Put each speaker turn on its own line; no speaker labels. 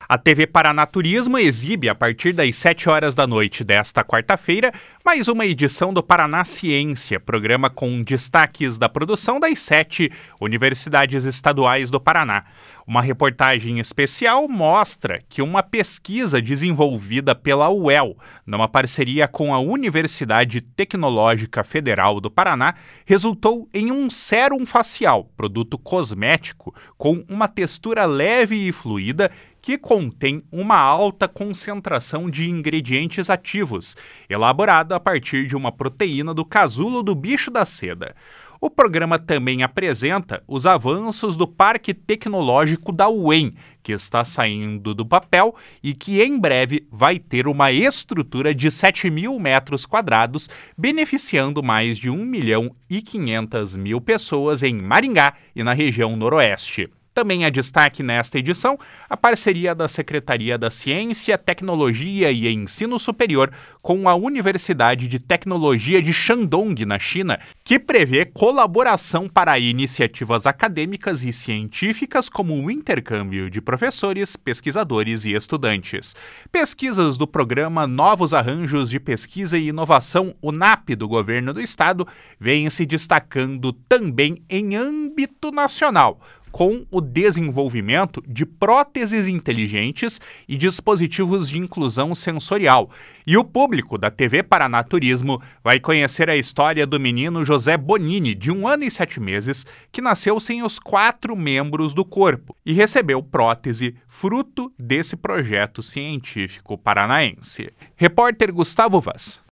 A TV Paraná Turismo exibe, a partir das 7 horas da noite desta quarta-feira, mais uma edição do Paraná Ciência, programa com destaques da produção das 7 universidades estaduais do Paraná. Uma reportagem especial mostra que uma pesquisa desenvolvida pela UEL, numa parceria com a Universidade Tecnológica Federal do Paraná, resultou em um sérum facial, produto cosmético, com uma textura leve e fluida que contém uma alta concentração de ingredientes ativos, elaborado a partir de uma proteína do casulo do bicho da seda. O programa também apresenta os avanços do Parque Tecnológico da UEM, que está saindo do papel e que em breve vai ter uma estrutura de 7.000 metros quadrados, beneficiando mais de 1.500.000 pessoas em Maringá e na região noroeste. Também é destaque nesta edição a parceria da Secretaria da Ciência, Tecnologia e Ensino Superior com a Universidade de Tecnologia de Shandong, na China, que prevê colaboração para iniciativas acadêmicas e científicas como o intercâmbio de professores, pesquisadores e estudantes. Pesquisas do programa Novos Arranjos de Pesquisa e Inovação UNAP do Governo do Estado vêm se destacando também em âmbito nacional, com o desenvolvimento de próteses inteligentes e dispositivos de inclusão sensorial. E o público da TV Paraná Turismo vai conhecer a história do menino José Bonini, de 1 ano e 7 meses, que nasceu sem os 4 membros do corpo e recebeu prótese fruto desse projeto científico paranaense. Repórter Gustavo Vaz.